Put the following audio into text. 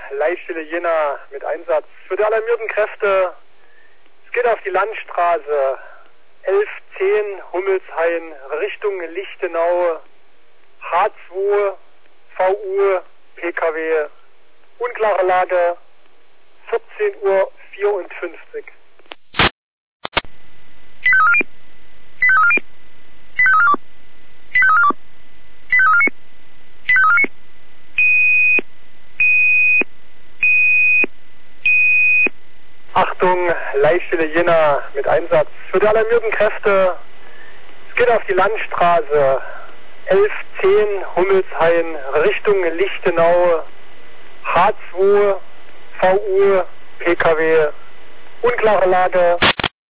Leitstelle Jena mit Einsatz für die alarmierten Kräfte. Es geht auf die Landstraße 1110 Hummelshain Richtung Lichtenau, H2, VU, PKW, unklare Lage, 14:54 Uhr. Achtung, Leitstelle Jena mit Einsatz für die alarmierten Kräfte. Es geht auf die Landstraße 1110 Hummelshain Richtung Lichtenau, H2, VU, PKW, unklare Lage.